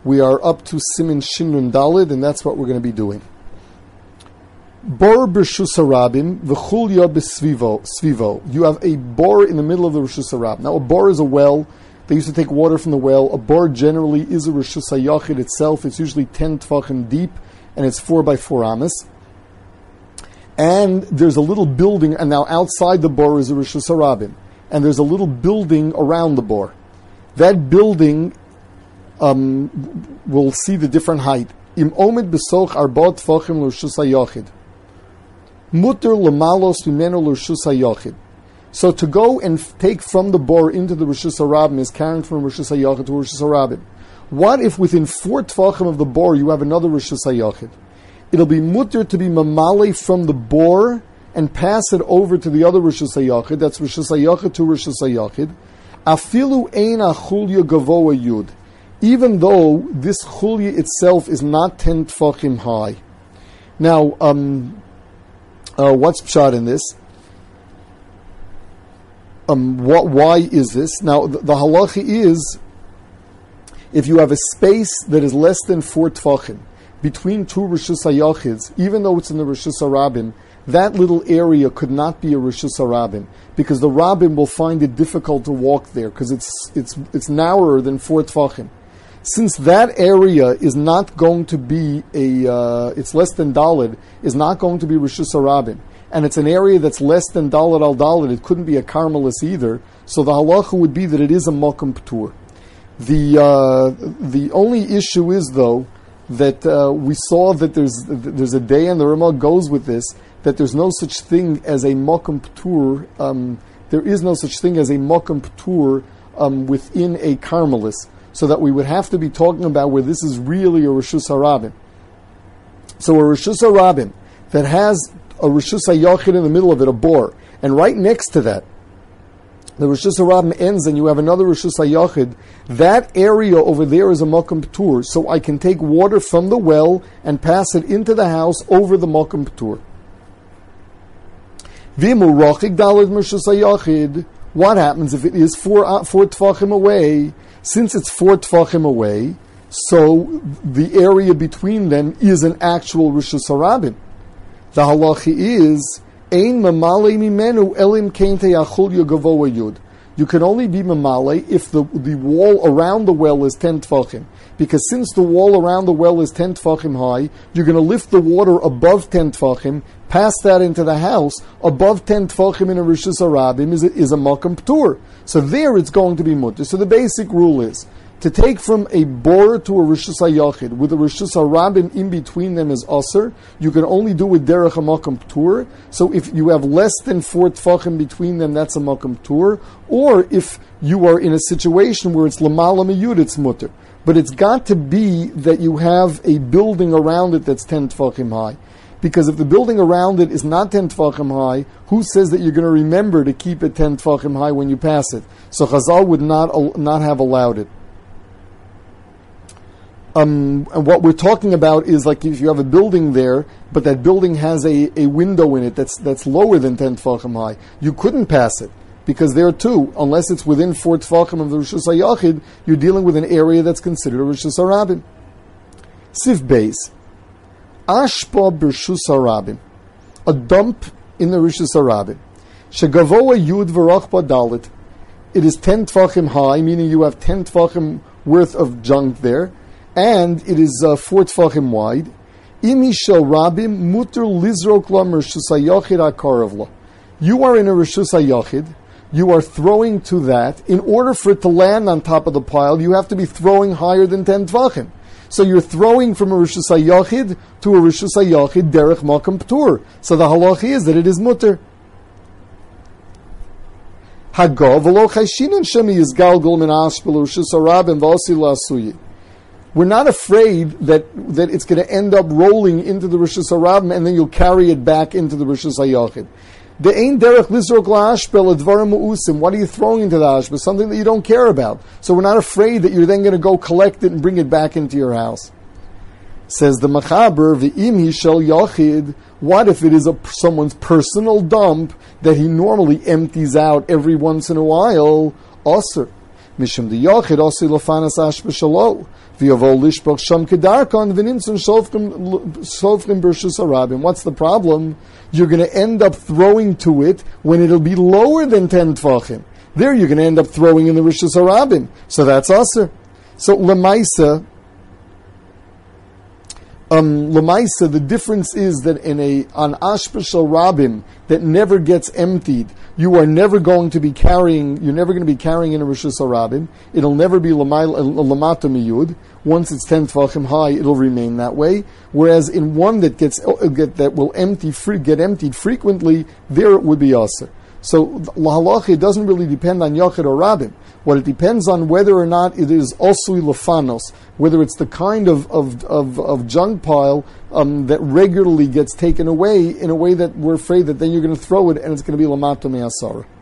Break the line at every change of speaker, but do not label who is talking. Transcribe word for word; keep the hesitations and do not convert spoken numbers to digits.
We are up to Siman Shin Nun Daled, and that's what we're going to be doing. Bor b'Reshus Harabim v'chulya b'svivo. Svivo. You have a bor in the middle of the Reshus Harabim. Now, a bor is a well. They used to take water from the well. A bor generally is a Reshus HaYachid itself. It's usually ten tfachim deep, and it's four by four amas. And there's a little building, and now outside the bor is a Reshus Harabim. And there's a little building around the bor. That building um, will see the different height. Im omed besoch arba tfachim l'Reshus HaYachid. Mutter lemalos mimeno l'Reshus HaYachid. So to go and f- take from the bor into the Reshus Harabim is carrying from Reshus HaYachid to Reshus Harabim. What if within four tfachim of the bor you have another Reshus HaYachid? It'll be mutter to be mamale from the bor and pass it over to the other Reshus HaYachid. That's Reshus HaYachid to Reshus HaYachid. Afilu ein achulya gavoa yud. Even though this chulya itself is not ten tfachim high. Now, um, uh, what's pshat in this? Um, what? Why is this? Now, the, the halacha is, if you have a space that is less than four tfachim between two Reshus HaYachids, even though it's in the Reshus Harabim, that little area could not be a Reshus Harabim, because the Rabbim will find it difficult to walk there, because it's it's it's narrower than four tfachim. Since that area is not going to be a, uh, it's less than Daled, is not going to be Reshus Harabim, and it's an area that's less than Daled al Daled, it couldn't be a Carmelis either, so the halacha would be that it is a Mokum P'tur. The, uh, the only issue is, though, that uh, we saw that there's there's a day, and the Ramah goes with this, that there's no such thing as a Mokum P'tur, um, there is no such thing as a Mokum P'tur um, within a Carmelis. So that we would have to be talking about where this is really a Reshus Harabim. So a Reshus Harabim that has a Reshus HaYachid in the middle of it, a bor, and right next to that, the Reshus Harabim ends and you have another Reshus HaYachid, that area over there is a Mokum P'tur, so I can take water from the well and pass it into the house over the Mokum P'tur. V'imur rochik daled Reshus HaYachid. What happens if it is four, uh, four tfachim away? Since it's four tfachim away, so the area between them is an actual Reshus Harabim. The halacha is, ein mamale mimenu elim kein te'achulya gavoa yud. You can only be mamale if the, the wall around the well is ten tfachim. Because since the wall around the well is ten tfachim high, you're going to lift the water above ten tfachim, pass that into the house. Above ten tfachim in a Reshus Harabim is a, is a Mokum P'tur. So there it's going to be mutter. So the basic rule is, to take from a bor to a Reshus HaYachid with a Reshus Harabim in between them is aser. You can only do with derech a Mokum P'tur. So if you have less than four tfachim between them, that's a Mokum P'tur. Or if you are in a situation where it's lamala miyud, it's mutter. But it's got to be that you have a building around it that's ten tfachim high. Because if the building around it is not ten tfachim high, who says that you're going to remember to keep it ten tfachim high when you pass it? So Chazal would not not have allowed it. Um, and what we're talking about is like if you have a building there, but that building has a, a window in it that's that's lower than ten tfachim high, you couldn't pass it. Because there too, unless it's within four tfachim of the Reshus HaYachid, you're dealing with an area that's considered a Reshus Harabim. Sif Beis. Ashpa b'Reshus Harabim. A dump in the Reshus Harabim. Shegavoa yud v'rachba dalet. It is ten tfachim high, meaning you have ten tfachim worth of junk there, and it is uh, four tfachim wide. Imi shel rabim muter lizrok la Reshus HaYachid akaravla. You are in a Reshus HaYachid. You are throwing to that. In order for it to land on top of the pile, you have to be throwing higher than ten tvachim. So you're throwing from a Reshus HaYachid to a Reshus HaYachid derech Mokum P'tur. So the halacha is that it is mutter. Hagav v'lo chayshinan shemi yizgalgal min ashpel Reshus Harabim v'osi la'asuyi. We're not afraid that, that it's going to end up rolling into the Reshus Harabim and then you'll carry it back into the Reshus HaYachid. The ein derech lizrok la'ashpel advarim mu'usim. What are you throwing into the ashpel? Something that you don't care about. So we're not afraid that you're then going to go collect it and bring it back into your house. Says the Machaber, v'im hi shel yachid. What if it is a, someone's personal dump that he normally empties out every once in a while? Aser. Mishum the yachid asi lafanas ashpel shalo. V'yavo lishbach sham kedarkon v'nimtzun sofrim b'rshus harabim. What's the problem? You're going to end up throwing to it when it'll be lower than ten tvachim. There you're going to end up throwing in the rishus harabim. So that's aser. So lemaisa, um, lemaisa, the difference is that in a an ashpa shel rabim that never gets emptied, you are never going to be carrying. You're never going to be carrying in a rishus harabim. It'll never be lamata miyud. Once it's ten tvachim high, it'll remain that way. Whereas in one that gets get, that will empty free, get emptied frequently, there it would be aser. So lahalacha doesn't really depend on yachid or rabim. What it depends on whether or not it is osui lefanos, whether it's the kind of of of, of junk pile um, that regularly gets taken away in a way that we're afraid that then you're going to throw it and it's going to be lamata me'asara.